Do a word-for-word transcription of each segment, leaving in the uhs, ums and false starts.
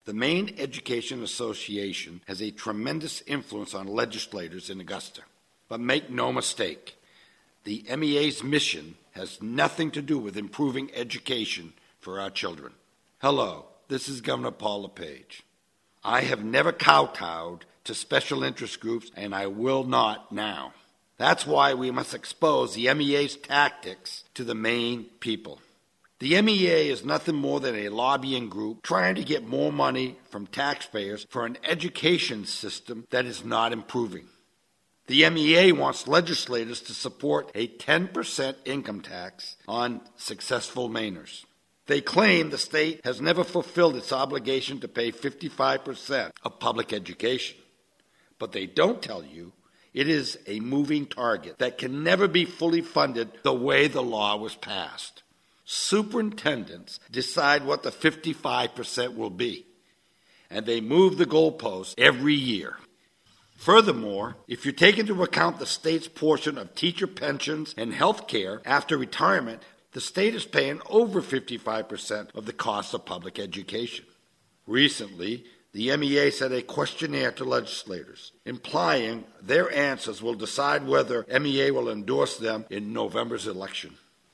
The Maine Education Association has a tremendous influence on legislators in Augusta. But make no mistake, the M E A's mission has nothing to do with improving education for our children. Hello, this is Governor Paul LePage. I have never kowtowed to special interest groups, and I will not now. That's why we must expose the M E A's tactics to the Maine people. The M E A is nothing more than a lobbying group trying to get more money from taxpayers for an education system that is not improving. The M E A wants legislators to support a ten percent income tax on successful Mainers. They claim the state has never fulfilled its obligation to pay fifty-five percent of public education. But they don't tell you it is a moving target that can never be fully funded the way the law was passed. Superintendents decide what the fifty-five percent will be, and they move the goalposts every year. Furthermore, if you take into account the state's portion of teacher pensions and health care after retirement, the state is paying over fifty-five percent of the cost of public education. Recently, the M E A sent a questionnaire to legislators, implying their answers will decide whether M E A will endorse them in November's election.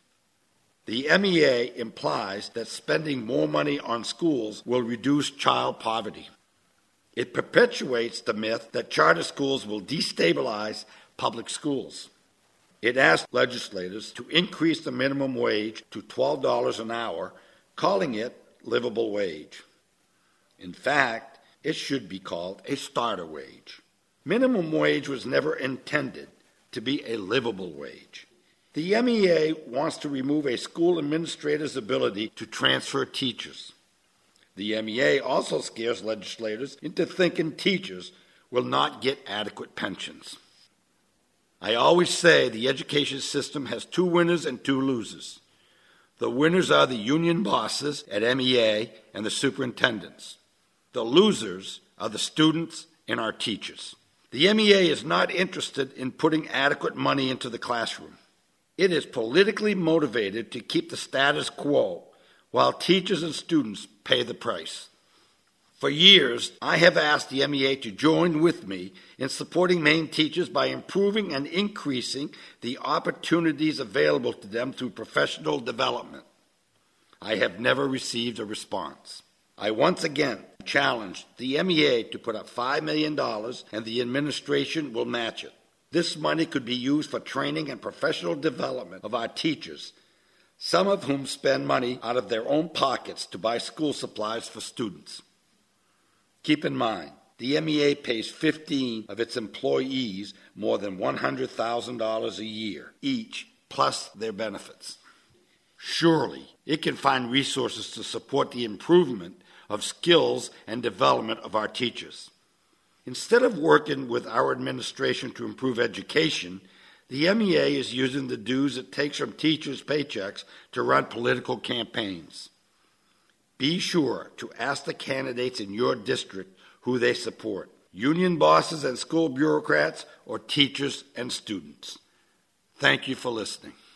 The M E A implies that spending more money on schools will reduce child poverty. It perpetuates the myth that charter schools will destabilize public schools. It asks legislators to increase the minimum wage to twelve dollars an hour, calling it livable wage. In fact, it should be called a starter wage. Minimum wage was never intended to be a livable wage. The M E A wants to remove a school administrator's ability to transfer teachers. The M E A also scares legislators into thinking teachers will not get adequate pensions. I always say the education system has two winners and two losers. The winners are the union bosses at M E A and the superintendents. The losers are the students and our teachers. The M E A is not interested in putting adequate money into the classroom. It is politically motivated to keep the status quo while teachers and students pay the price. For years, I have asked the M E A to join with me in supporting Maine teachers by improving and increasing the opportunities available to them through professional development. I have never received a response. I once again challenged the M E A to put up five million dollars, and the administration will match it. This money could be used for training and professional development of our teachers, some of whom spend money out of their own pockets to buy school supplies for students. Keep in mind, the M E A pays fifteen of its employees more than one hundred thousand dollars a year each, plus their benefits. Surely, it can find resources to support the improvement of skills and development of our teachers. Instead of working with our administration to improve education, the M E A is using the dues it takes from teachers' paychecks to run political campaigns. Be sure to ask the candidates in your district who they support, union bosses and school bureaucrats, or teachers and students. Thank you for listening.